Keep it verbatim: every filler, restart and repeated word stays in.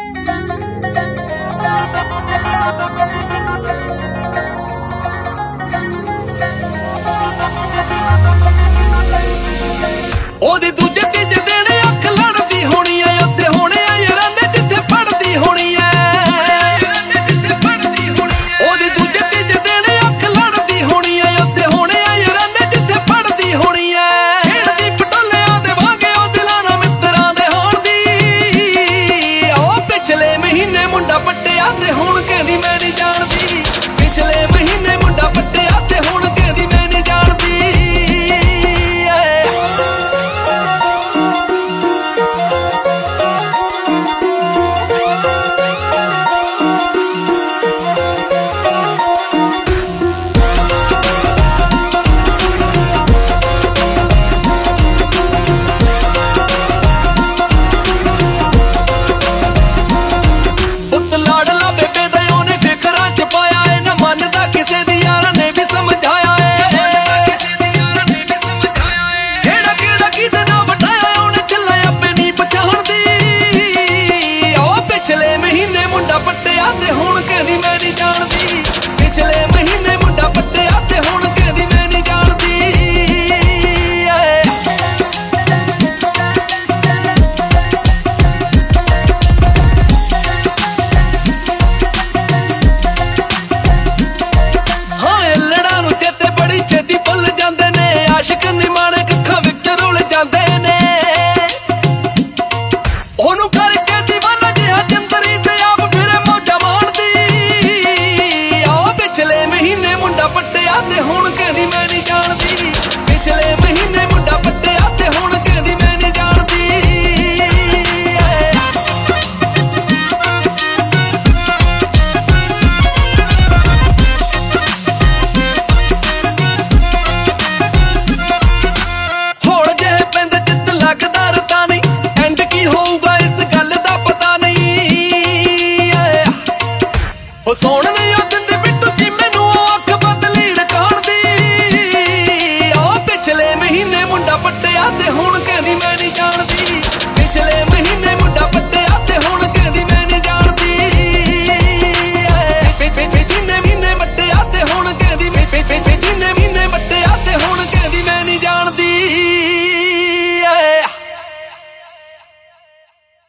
ਉਹਦੇ ਦੂਜੇ ਤੀਜੇ ਦਿਨ ਅੱਖ ਲੜਦੀ ਹੋਣੀ ਐ, ਉੱਥੇ ਹੋਣੇ ਆ ਯਾਰਾਨੇ ਜਿੱਥੇ ਪੜਦੀ ਹੋਣੀ ਐ, ਜਿੱਥੇ ਪੜਦੀ ਹੋਣੀ ਐ। ਉਹਦੇ ਦੂਜੇ ਤੀਜੇ ਦਿਨ ਅੱਖ ਲੜਦੀ ਹੋਣੀ ਐ, ਉੱਥੇ ਹੋਣੇ ਆ ਯਾਰਾਨੇ ਜਿੱਥੇ ਪੜਦੀ ਹੋਣੀ ਐ। ਖੇਡਦੀ ਪਟੋਲਿਆਂ ਦੇ ਵਾਂਗੇ ਉਹ ਦਿਲਾਂ ਨਾਲ ਮਿੱਤਰਾਂ ਦੇ ਹੋਣ ਦੀ। ਉਹ ਪਿਛਲੇ ਮਹੀਨੇ ਮੁੰਡਾ ਪੱਟਿਆ ਤੇ ਹੁਣ ਕਹਿੰਦੀ ਮੈਂ ਨਹੀਂ ਜਾਣਦੀ। ਪਿਛਲੇ ਮਹੀਨੇ ਮੁੰਡਾ ਪੱਟਿਆ ਤੇ ਹੁਣ ਕਹਿੰਦੀ ਮੈਂ ਨਹੀਂ ਜਾਣਦੀ। ਪੱਟਿਆ ਤੇ ਹੁਣ ਕਹਿੰਦੀ ਮੈਂ ਨਹੀਂ ਜਾਣਦੀ। ਪਿਛਲੇ ਮਹੀਨੇ ਮੁੰਡਾ ਪੱਟਿਆ ਤੇ ਹੁਣ ਕਹਿੰਦੀ ਮੈਂ ਨਹੀਂ ਜਾਣਦੀ। ਹਾਂ ਲੜਾਂ ਨੂੰ ਚੇਤੇ ਬੜੀ ਛੇਤੀ ਭੁੱਲ ਜਾਂਦੇ ਨੇ, ਆਸ਼ਿਕ ਨਿਮਾਣੇ ਅੱਖਾਂ ਵਿੱਚ ਰੁਲ ਜਾਂਦੇ ਨੇ। ਉਹਨੂੰ ਕਰਕੇ ਦੀਵਾਨਾ ਜਿਹਾ ਚੰਦਰੀ ਤੇ ਪੱਟਿਆ ਤੇ ਹੁਣ ਕਹਿੰਦੀ ਮੈਂ ਨਹੀਂ ਜਾਣਦੀ। ਪਿਛਲੇ ਮਹੀਨੇ ਮੁੰਡਾ ਪੱਟਿਆ ਤੇ ਹੁਣ ਕਹਿੰਦੀ ਮੈਂ ਨਹੀਂ ਜਾਣਦੀ। ਹੁਣ ਜਿਹੇ ਪੈਂਦੇ ਚਿੱਤ ਲੱਗਦਾ ਰਤਾ ਨਹੀਂ, ਐਂਡ ਕੀ ਹੋਊਗਾ